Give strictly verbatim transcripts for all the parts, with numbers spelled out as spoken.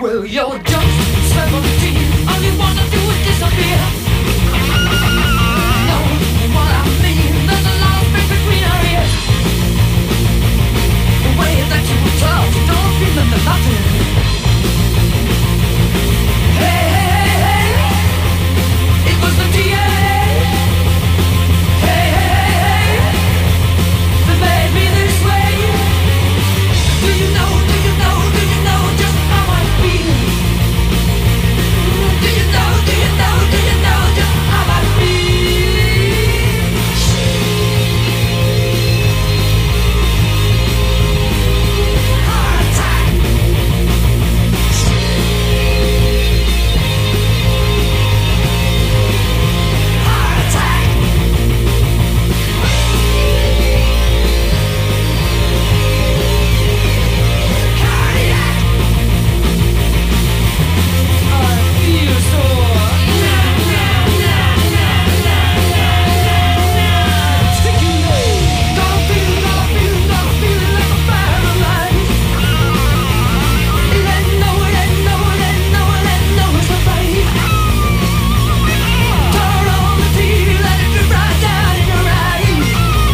Well, you're just seventeen. All you wanna do is disappear. Know what I mean? There's a lot of space between our ears. The way that you were tough, don't feel into nothing. Hey, hey, hey, hey. It was the D A. Hey, hey, hey, that made me this way. Do you know, do you know, do you know just how I feel? Do you know, do you know, do you know just how I feel? Heart attack. Heart attack. Cardiac. I feel so. Sticky. Gonna feel, gonna feel, gonna feel like I'm paralyzed. Let know, let know, let know, let know it's a fight. Turn on the T V, let it drip right down in your eyes.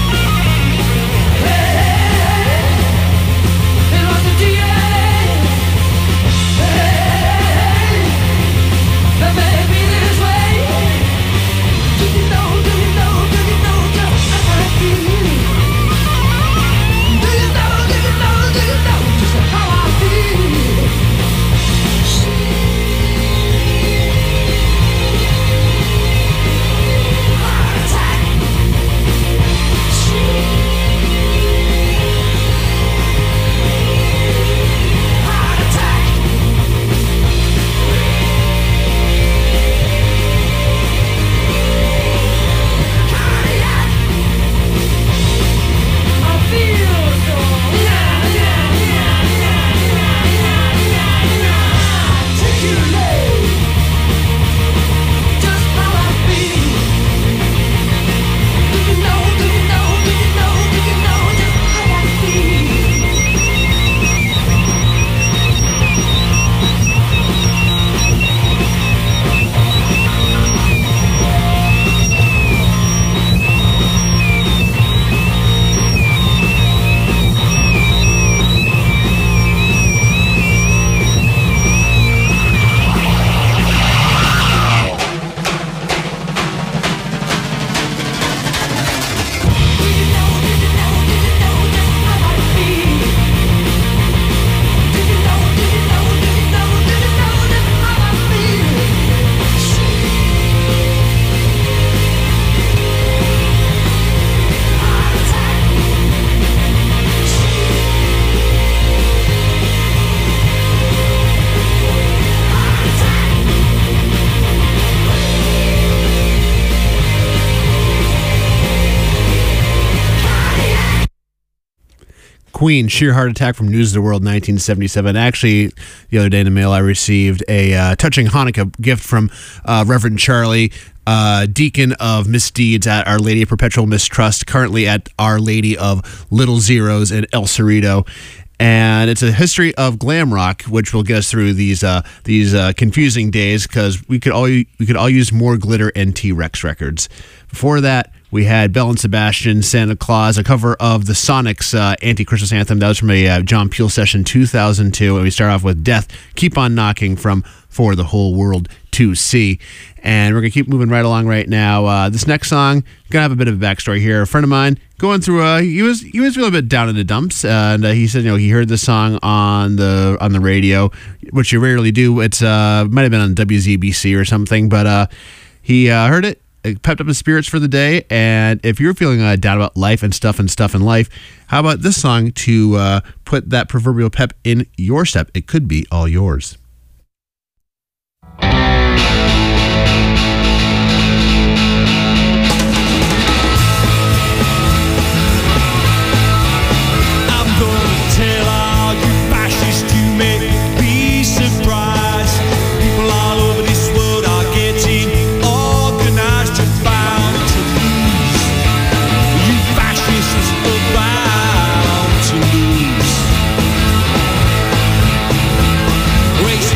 Hey, hey, hey, it was the D A. Hey, that made me this way. Do you know, do you know, do you know just how I feel? Do you know, do you know, do you know just how I feel? Heart attack. Heart attack. Cardiac. I feel so. Articulate just how I feel. Do you know, do you know, do you know, do you know just how I feel? Do you know, do you know, do you know just how I feel? Do you know, do you know, do you know, do you know just how I feel? Heart attack. Heart attack. Cardiac. Queen, Sheer Heart Attack from News of the World, nineteen seventy-seven. Actually, the other day in the mail, I received a uh, touching Hanukkah gift from uh, Reverend Charlie, uh, deacon of misdeeds at Our Lady of Perpetual Mistrust, currently at Our Lady of Little Zeros in El Cerrito. And it's a history of glam rock, which will get us through these uh, these uh, confusing days, because we could all we could all use more glitter and T-Rex records. Before that, we had Belle and Sebastian, Santa Claus, a cover of the Sonics' uh, anti-Christmas anthem. That was from a uh, John Peel session two thousand two. And we start off with Death, Keep on Knocking from For the Whole World to See. And we're going to keep moving right along right now. Uh, this next song, going to have a bit of a backstory here. A friend of mine going through, uh, he was he was a little bit down in the dumps. Uh, and uh, he said, you know, he heard the song on the on the radio, which you rarely do. It's uh, might have been on W Z B C or something. But uh, he uh, heard it. It pepped up his spirits for the day. And if you're feeling uh, down about life and stuff and stuff in life, how about this song to uh, put that proverbial pep in your step? It could be all yours. Race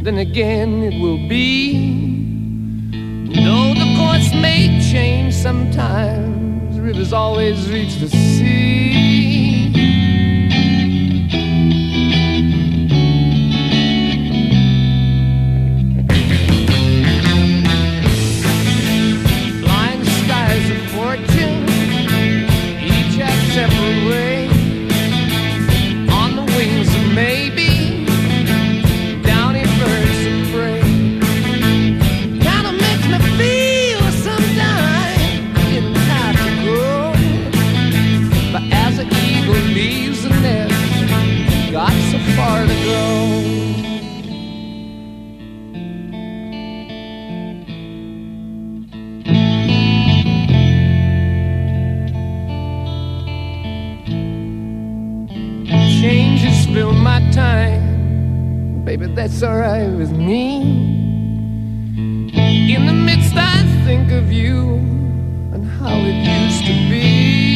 then again it will be. Though the course may change sometimes, rivers always reach the sea. Blind skies of fortune, each have separate ways. On the wings of maybe, downy birds of prey. Kinda makes me feel sometimes I didn't have to go. But as an eagle leaves the nest, got so far to go. Changes fill my time, baby, that's alright with me. In the midst I think of you and how it used to be.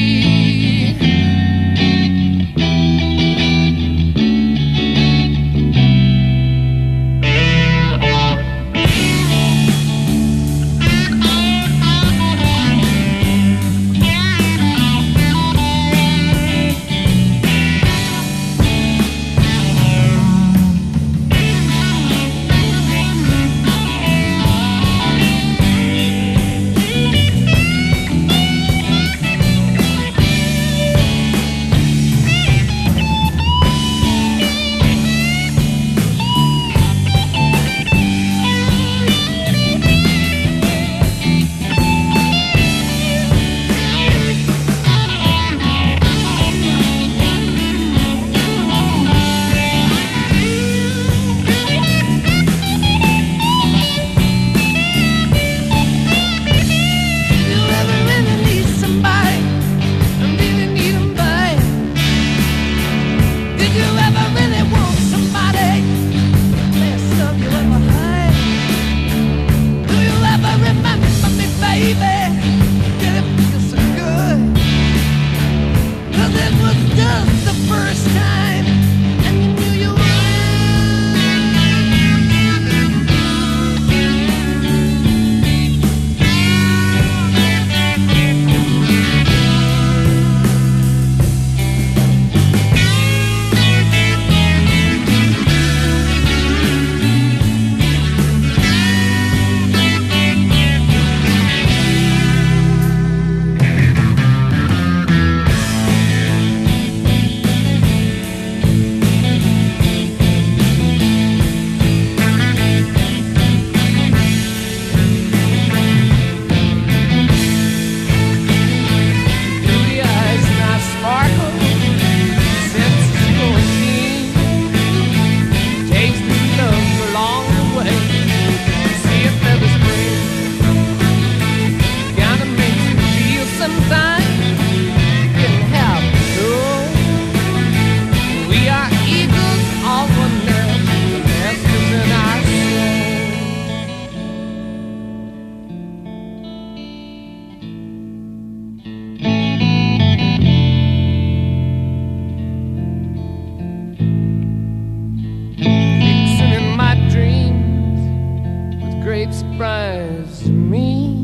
Surprise to me.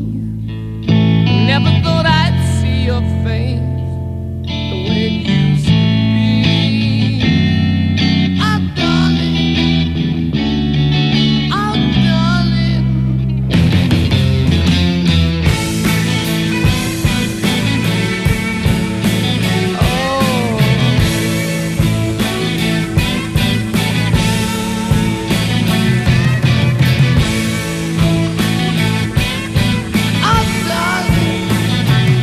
Never thought I'd see your face the way it used to be. Oh, darling, oh, darling. Oh,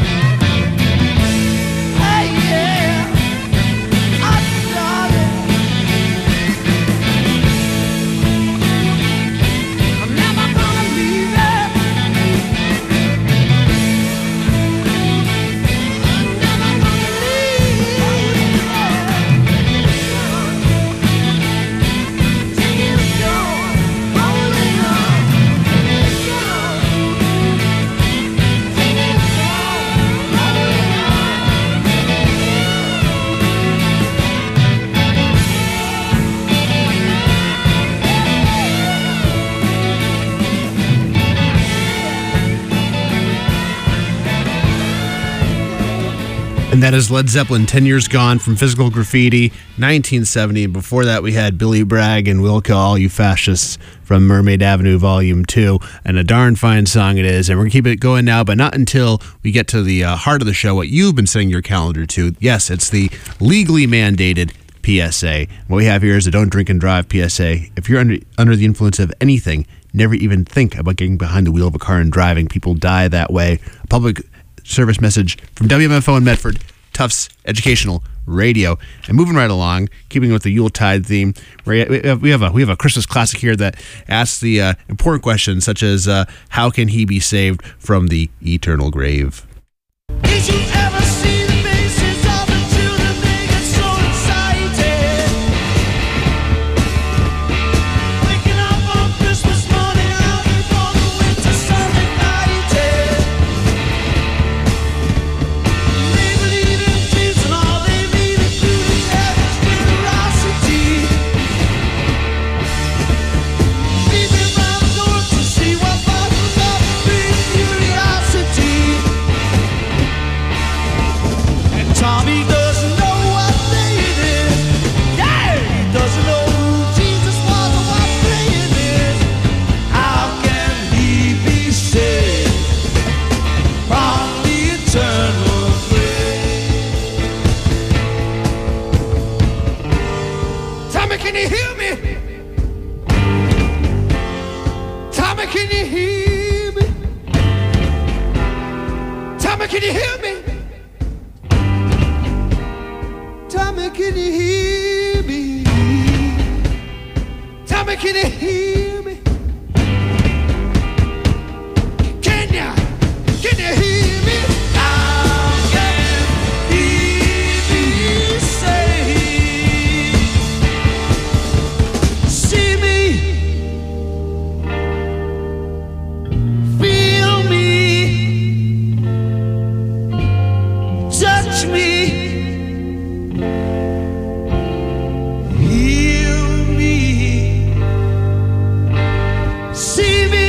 And that is Led Zeppelin, ten years Gone, from Physical Graffiti, nineteen seventy. And before that, we had Billy Bragg and Will Call All You Fascists from Mermaid Avenue Volume two. And a darn fine song it is. And we're going to keep it going now, but not until we get to the uh, heart of the show, what you've been setting your calendar to. Yes, it's the legally mandated P S A. What we have here is a don't drink and drive P S A. If you're under, under the influence of anything, never even think about getting behind the wheel of a car and driving. People die that way. A public service message from W M F O in Medford, Tufts Educational Radio. And moving right along, keeping with the Yuletide theme, we have we have a we have a Christmas classic here that asks the uh, important questions such as uh, how can he be saved from the eternal grave? Did you ever see the faces of the children? They get so excited. Waking up on Christmas morning out before the winter sun ignited. They believe in dreams and all they need is beauty and generosity. Peeping round the door to see what bottles up big curiosity. And Tommy doesn't know what day it is. Yeah, he doesn't know who Jesus was or what day it is. How can he be saved from the eternal grave? Tommy, can you hear me? Tommy, can you hear me? Tommy, can you hear me? Tommy, can you hear me? Tommy, can you hear me? Can ya? Can you hear me? How can he be saved? See me, feel me, touch me. Heal me, see me,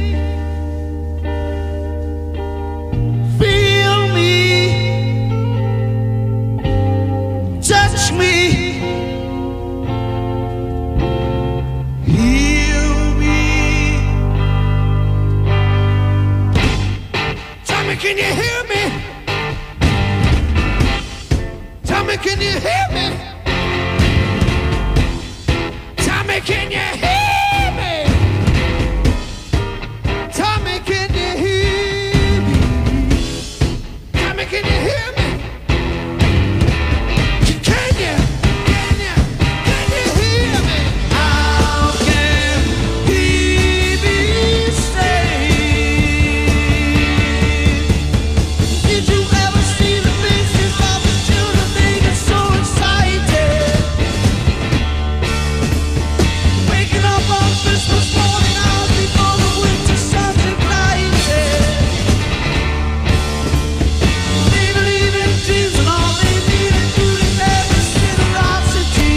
feel me, touch me, heal me. Tommy, can you hear me? Tommy, can you hear me? Tommy, can you hear me? Tommy, can you hear me? Tommy, can you hear me? Can you? Can you? Can you hear me? How can he be saved? Did you ever see the faces of the children? They get so excited. Waking up on Christmas morning out before the winter sun's ignited. They believe in dreams and all they need is beauty and generosity.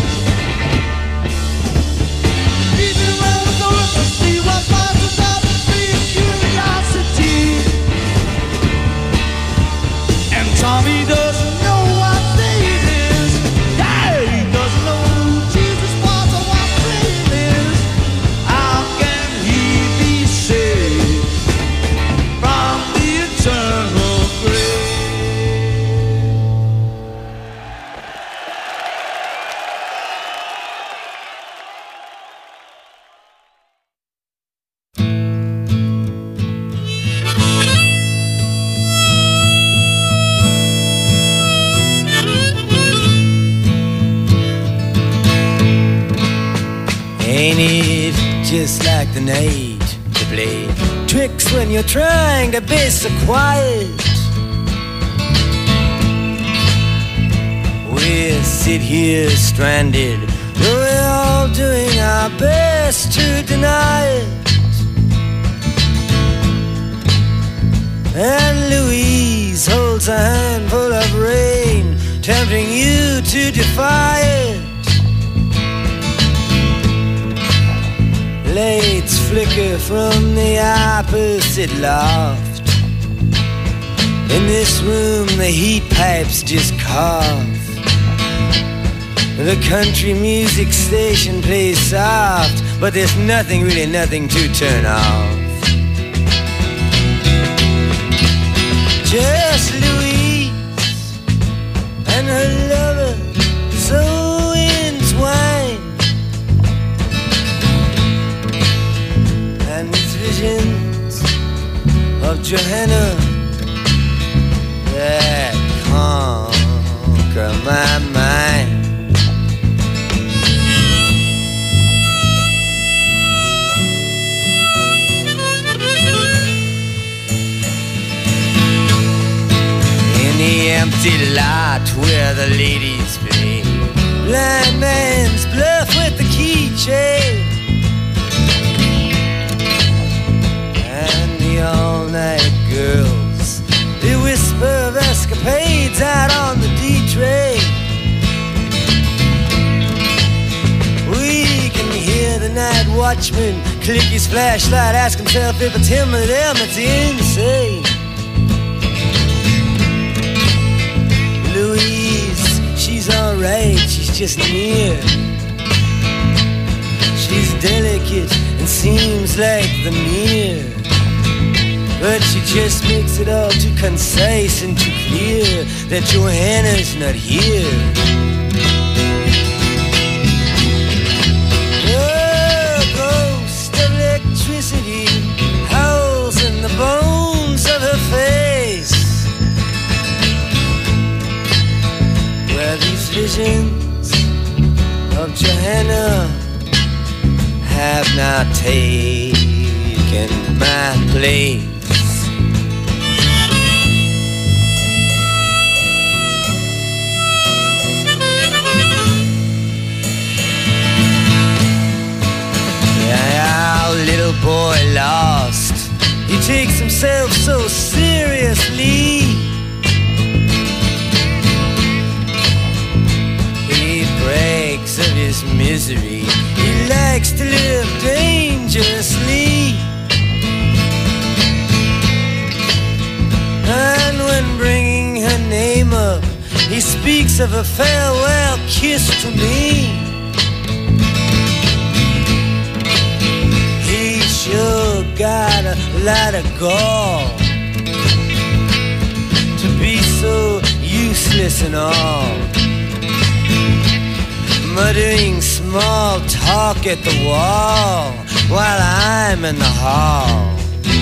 Peeping around the doors to see what bottles up free curiosity. And Tommy doesn't know what day it is. Yeah, he doesn't know who Jesus was or what day it is. How can he be saved from the eternal grave? Ain't it just like the night to play tricks when you're trying to be so quiet? We sit here stranded, though we're all doing our best to deny it. And Louise holds a handful of rain, tempting you to defy it. Lights flicker from the opposite loft. In this room the heat pipes just cough. The country music station plays soft, but there's nothing, really nothing to turn off. Just Louise and her lover, so entwined, and these visions of Johanna that conquer my mind. The empty lot where the ladies play blind man's bluff with the keychain, and the all-night girls, they whisper of escapades out on the D-train. We can hear the night watchman click his flashlight, ask himself if it's him or them, it's insane. Louise, she's alright, she's just near. She's delicate and seems like the mirror, but she just makes it all too concise and too clear that Johanna's not here. The ghost of electricity howls in the bones of her face, where these visions of Johanna have now taken my place. Yeah, our little boy lost, he takes himself so seriously. Breaks of his misery, he likes to live dangerously. And when bringing her name up, he speaks of a farewell kiss to me. He sure got a lot of gall to be so useless and all, muttering small talk at the wall while I'm in the hall.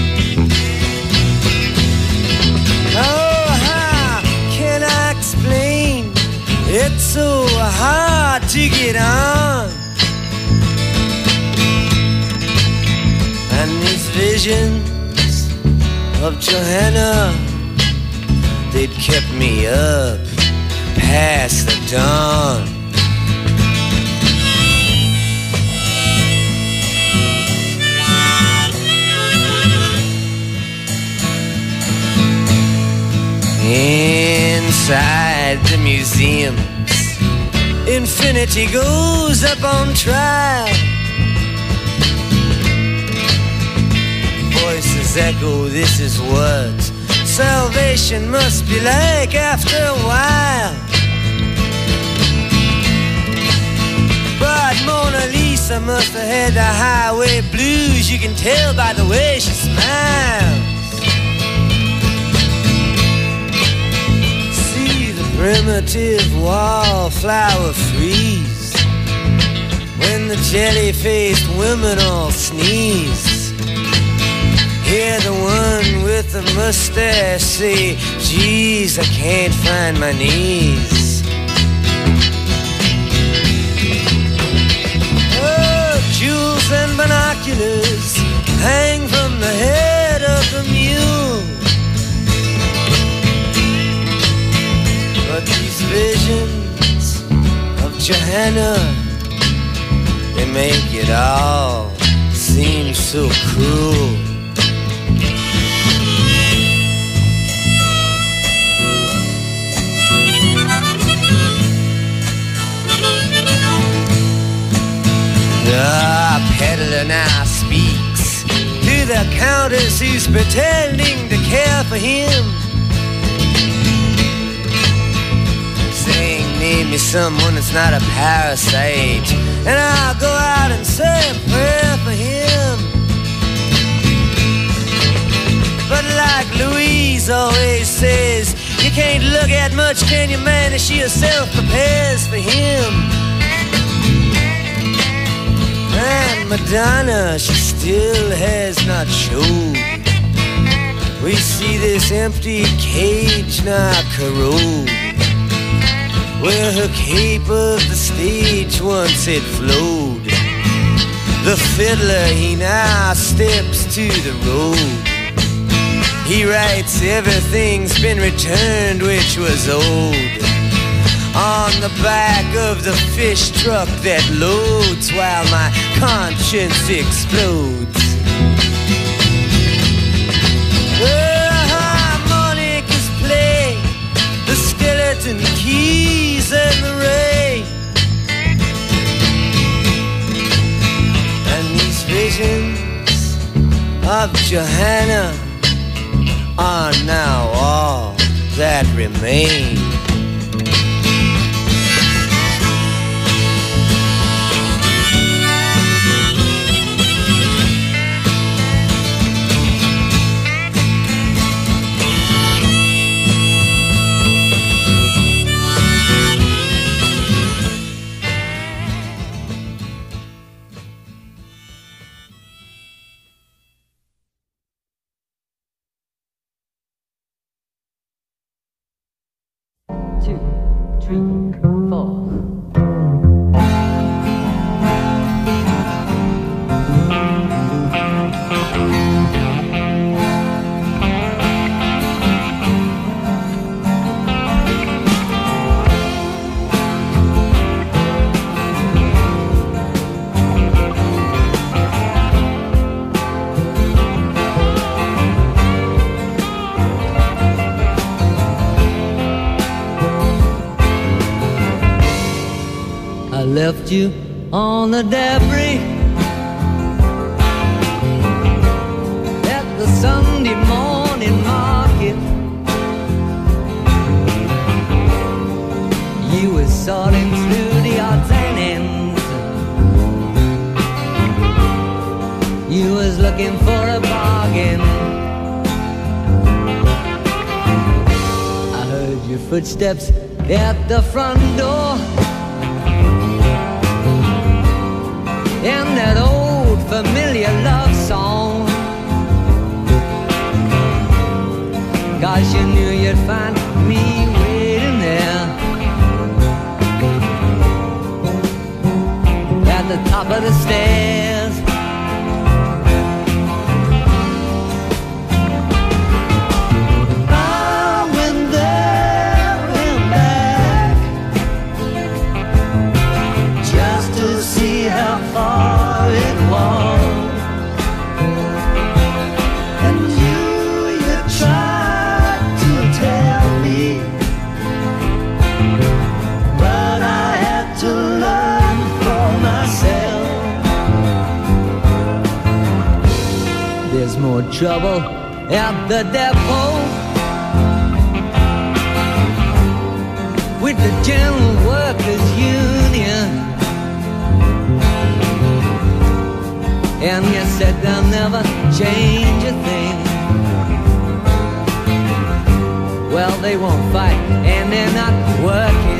Oh, how can I explain? It's so hard to get on. And these visions of Johanna, they'd kept me up past the dawn. Inside the museums, infinity goes up on trial. Voices echo, this is what salvation must be like after a while. But Mona Lisa must have had the highway blues, you can tell by the way she smiles. Primitive wallflower freeze when the jelly-faced women all sneeze. Hear the one with the mustache say, geez, I can't find my knees. Oh, jewels and binoculars hang from the head of the mule. But these visions of Johanna, they make it all seem so cruel. The peddler now speaks to the countess who's pretending to care for him. name me someone that's not a parasite, and I'll go out and say a prayer for him. But like Louise always says, you can't look at much, can you, man, as she herself prepares for him. And Madonna, she still has not showed. We see this empty cage now corrode, where her cape of the stage once had flowed. The fiddler, he now steps to the road. He writes everything's been returned which was old on the back of the fish truck that loads while my conscience explodes. The harmonicas play, the skeleton keys and the ray, and these visions of Johanna are now all that remain. Two, three, four. I left you on the debris at the Sunday morning market. You were sorting through the odds and ends. You was looking for a bargain. I heard your footsteps at the front door, and that old familiar love song, 'cause you knew you'd find me waiting there at the top of the stairs. I went there and back just to see how far it was, and you, you tried to tell me, but I had to learn for myself. There's more trouble at the depot with the General Workers Union, and you said they'll never change a thing. Well, they won't fight, and they're not working.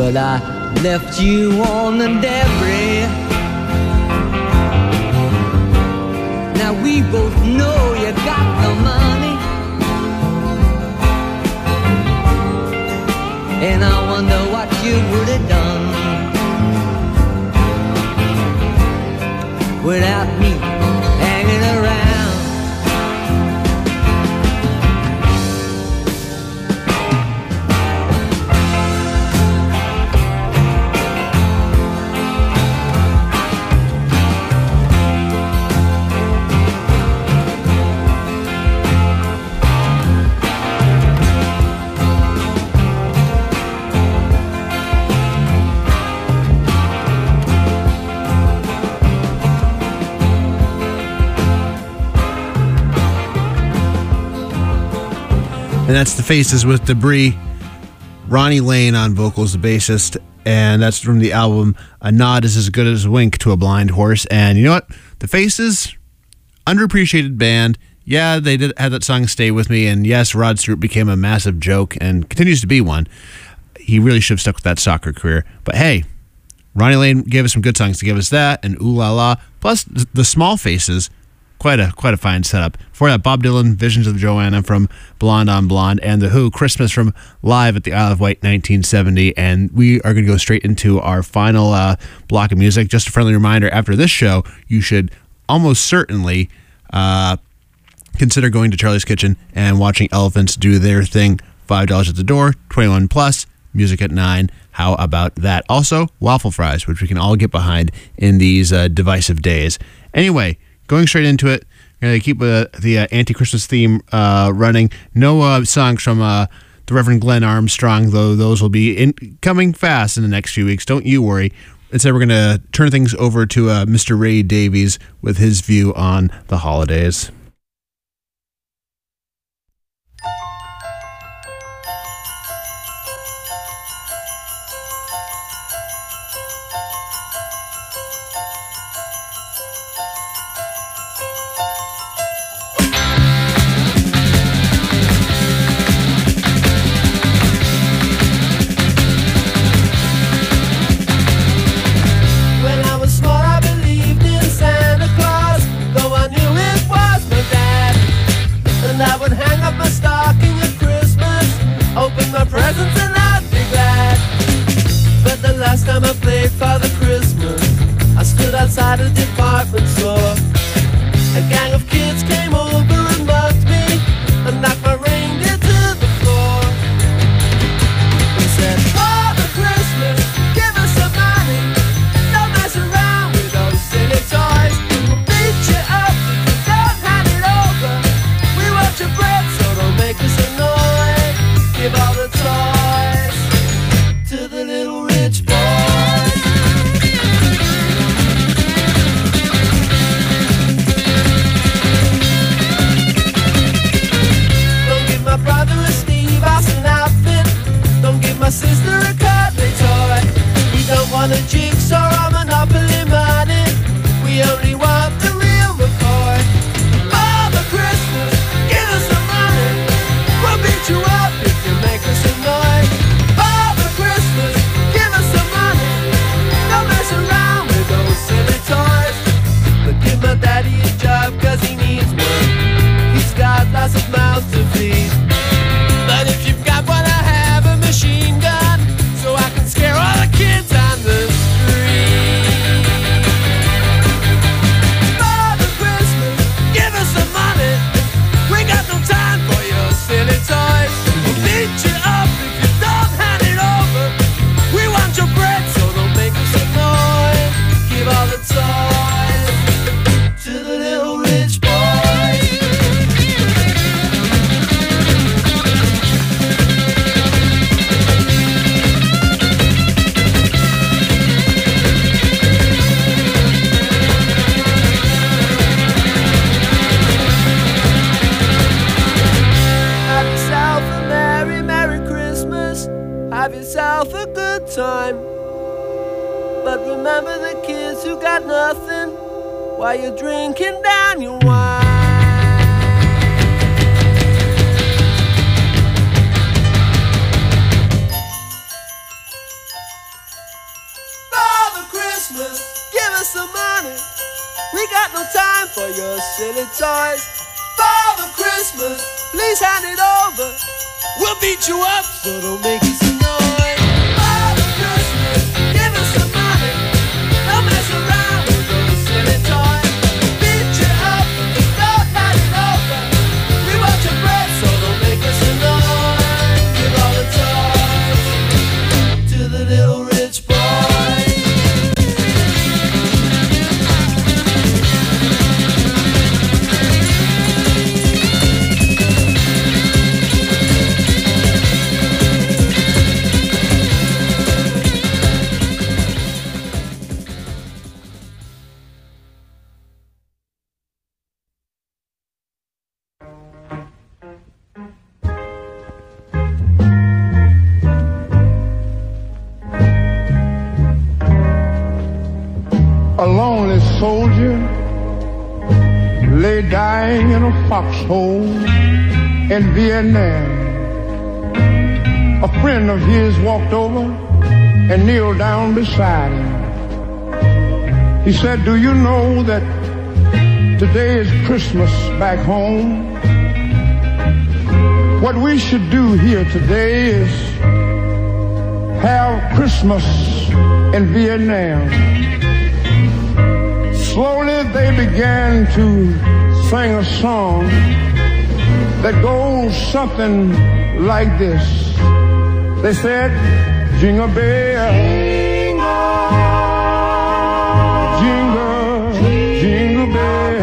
but I left you on the debris. Now we both know you got the money, and I wonder what you would have done without me hanging around. And that's The Faces with Debris. Ronnie Lane on vocals, the bassist. And that's from the album A Nod Is As Good As a Wink to a Blind Horse. And you know what? The Faces, underappreciated band. Yeah, they did had that song Stay With Me. And yes, Rod Stewart became a massive joke and continues to be one. He really should have stuck with that soccer career. But hey, Ronnie Lane gave us some good songs to give us that and Ooh La La. Plus, the Small Faces. Quite a quite a fine setup. Before that, Bob Dylan, Visions of Joanna from Blonde on Blonde, and The Who, Christmas from Live at the Isle of Wight nineteen seventy. And we are going to go straight into our final uh, block of music. Just a friendly reminder, after this show, you should almost certainly uh, consider going to Charlie's Kitchen and watching Elephants do their thing. five dollars at the door, twenty-one plus, music at nine. How about that? Also, waffle fries, which we can all get behind in these uh, divisive days. Anyway, going straight into it, we're going to keep uh, the uh, anti-Christmas theme uh, running. No uh, songs from uh, the Reverend Glenn Armstrong, though those will be in, coming fast in the next few weeks. Don't you worry. Instead, we're going to turn things over to uh, Mister Ray Davies with his view on the holidays. Presents and I'd be glad. But the last time I played Father Christmas, I stood outside a department store. A gang of kids came over and mugged me and knocked my reindeer to the floor. He said, Father Christmas, give us some money. Don't mess around with those silly toys. We'll beat you up if you don't hand it over. We want your bread, so don't make us annoyed. Give all the toys to the little rich boys. Don't give my brother a Steve Austin outfit. Don't give my sister a cuddly toy. We don't want a jigsaw or Monopoly money. We only want the real McCoy. Father Christmas, give us some money. We'll beat you up if you make us annoyed. Father Christmas, give us some money. Don't mess around with those silly toys. But give my daddy a job cause he needs work. He's got lots of mouths to feed. But if you've got one, I have a machine gun, so I can scare all the kids on the street. Father Christmas, give us some money. We got no time for your silly toys. We'll beat you up if you don't hand it over. We want your bread, so don't make us annoyed. Give all the toys to the little rich boys. Have yourself a merry, merry Christmas. Have yourself a good time. But remember the kids who got nothing while you're drinking down your wine. We got no time for your silly toys. Father Christmas, please hand it over. We'll beat you up, so don't make us a noise. Father Christmas, give us some money. Don't mess around with those silly toys. Beat you up, don't hand it over. We want your bread, so don't make us a noise. Give all the toys to the little rich boy. A lonely soldier lay dying in a foxhole in Vietnam. A friend of his walked over and kneeled down beside him. He said, do you know that today is Christmas back home? What we should do here today is have Christmas in Vietnam. Slowly they began to sing a song that goes something like this. They said, jingle bell, jingle, jingle bell,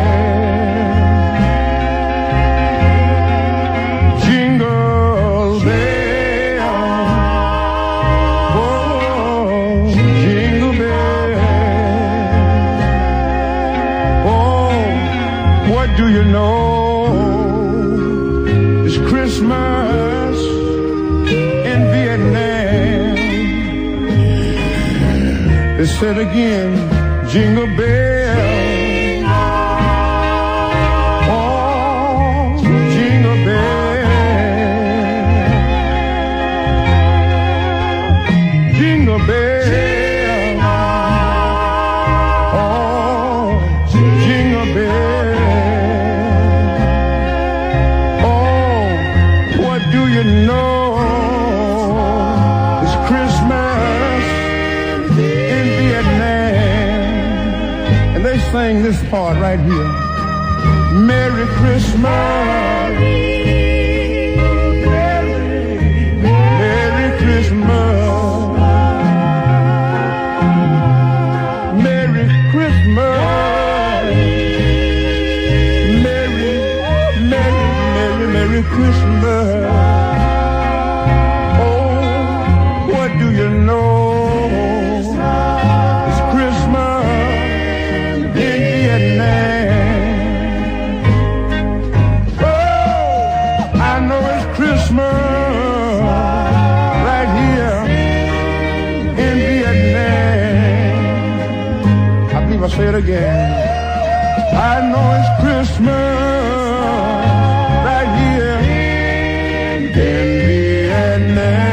jingle bell, oh, jingle bell. What do you know? It's Christmas in Vietnam. They said again, jingle bell. Oh, jingle bell. Jingle bell. Oh, jingle bell. Do you know it's Christmas in Vietnam? And they sing this part right here. Merry Christmas, Merry Christmas, Merry Christmas, Merry, Merry, Merry, Merry Christmas. Say it again. I know it's Christmas right here in Vietnam.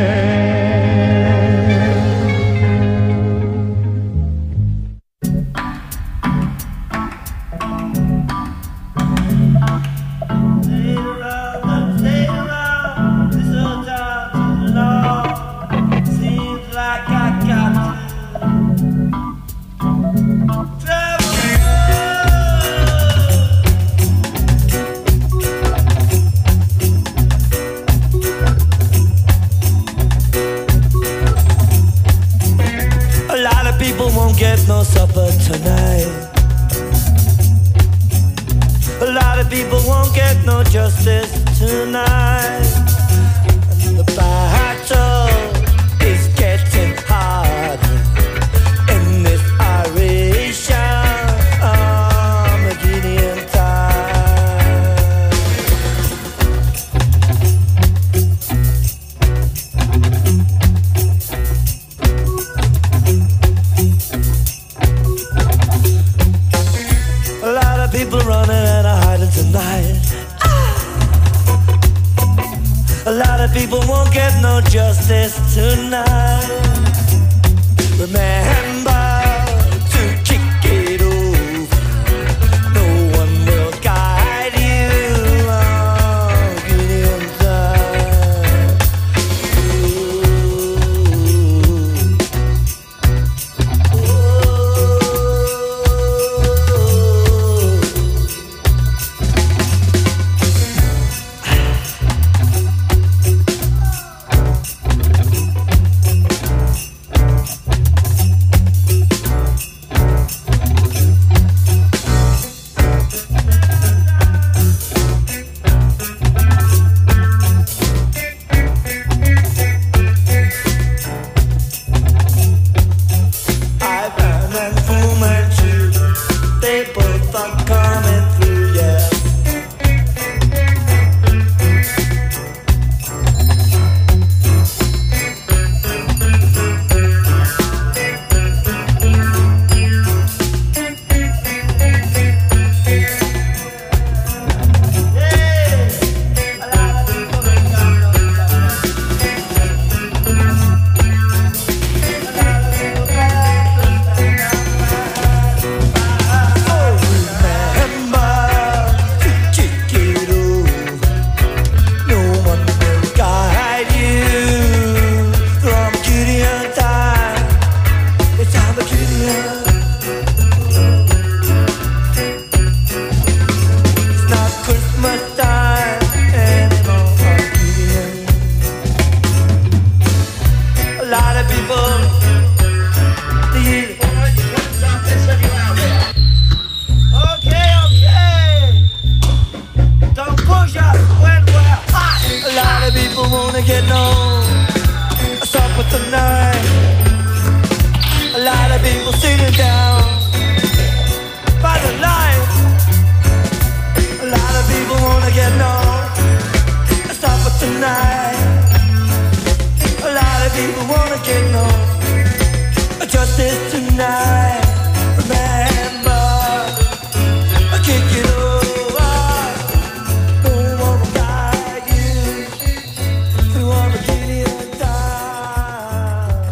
No supper tonight. A lot of people won't get no justice tonight. And the battle is getting harder in this Irish Armageddon time. People running and hiding tonight. Ah! A lot of people won't get no justice tonight. Remember to kick it over of people. Yeah. Okay, okay. Don't push us when we're hot. A lot of people wanna get no supper tonight. A lot of people sitting down by the light. A lot of people wanna get no supper tonight. A lot of people wanna get no justice tonight. Remember, I kick it over. Don't wanna guide you through all the Gideon time.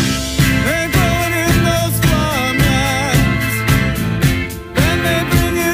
Bring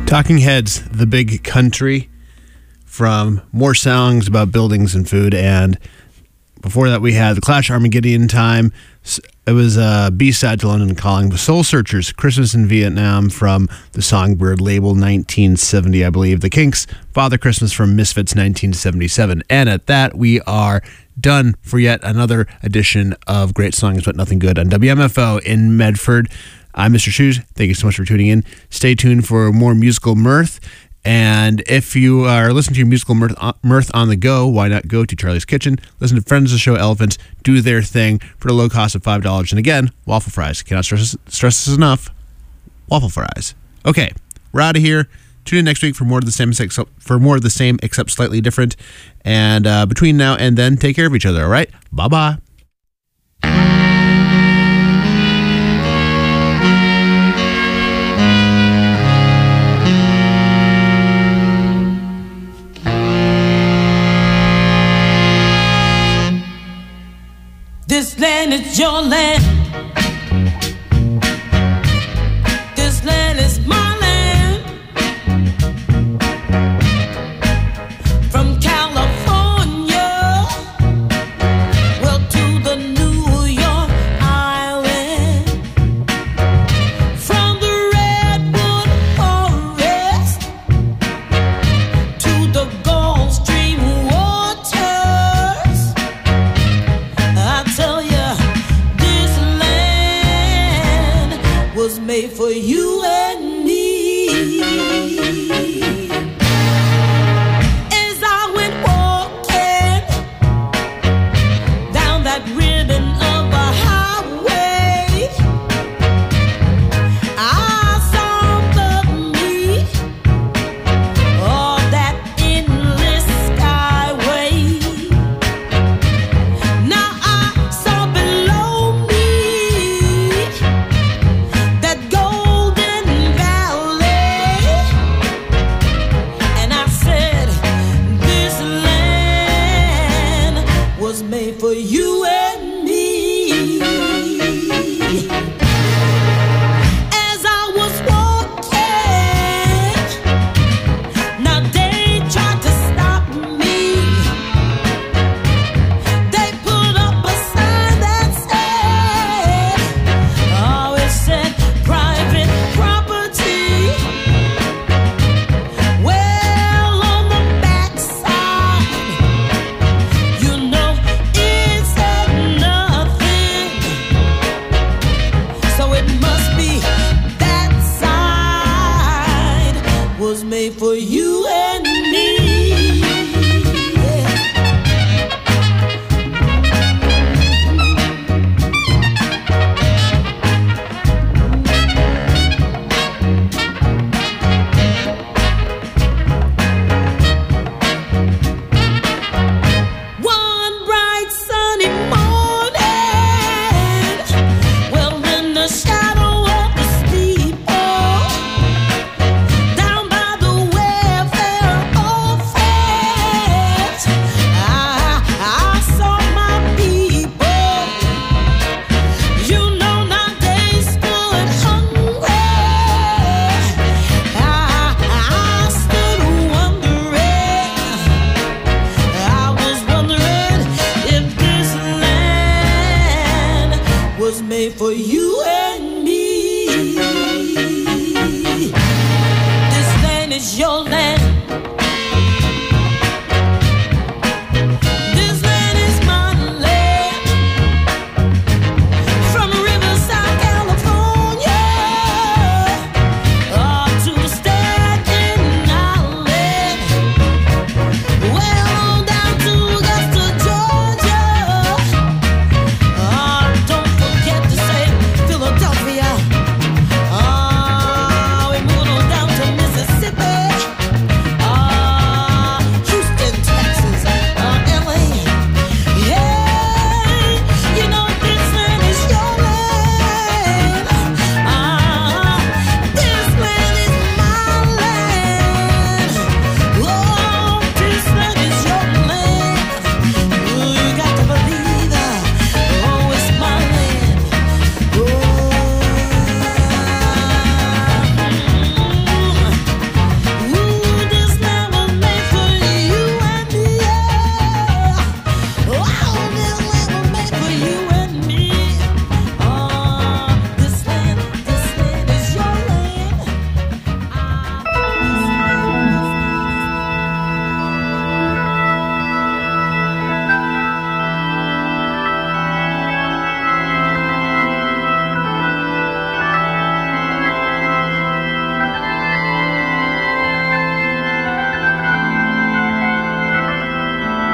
Talking Heads, The Big Country, from more songs about buildings and food. And before that, we had The Clash, Armageddon Time. It was a B-side to London Calling. Soul Searchers, Christmas in Vietnam, from the Songbird label, nineteen seventy, I believe. The Kinks, Father Christmas, from Misfits, nineteen seventy-seven. And at that, we are done for yet another edition of Great Songs But Nothing Good on W M F O in Medford. I'm Mister Shoes. Thank you so much for tuning in. Stay tuned for more musical mirth. And if you are listening to your musical mirth, mirth on the go, why not go to Charlie's Kitchen? Listen to friends of the show, Elephants, do their thing for the low cost of five dollars. And again, waffle fries. Cannot stress, stress this enough. Waffle fries. Okay, we're out of here. Tune in next week for more of the same, except, for more of the same except slightly different. And uh, between now and then, take care of each other, all right? Bye-bye. This land is your land. This land is my land. From California, well, to the New York Island. From the Redwood Forest to the Gulf Stream waters. I tell you, this land was made for you and me. As I went walking down that ribbon of a highway, I saw above me all that endless skyway. Now I saw below me that golden valley, and I said, this land was made for you and me. As I was walking, now they tried to stop me. They put up a sign that said, oh, it said private property. Well, on the backside, you know, it said nothing. So it must be that side was made for you and me. Yeah. One bright sunny morning, well, in the shadow of the steeple, down by the welfare office, I, I saw my people. You know, now they stood hungry. I, I stood wondering. I was wondering if this land was made for you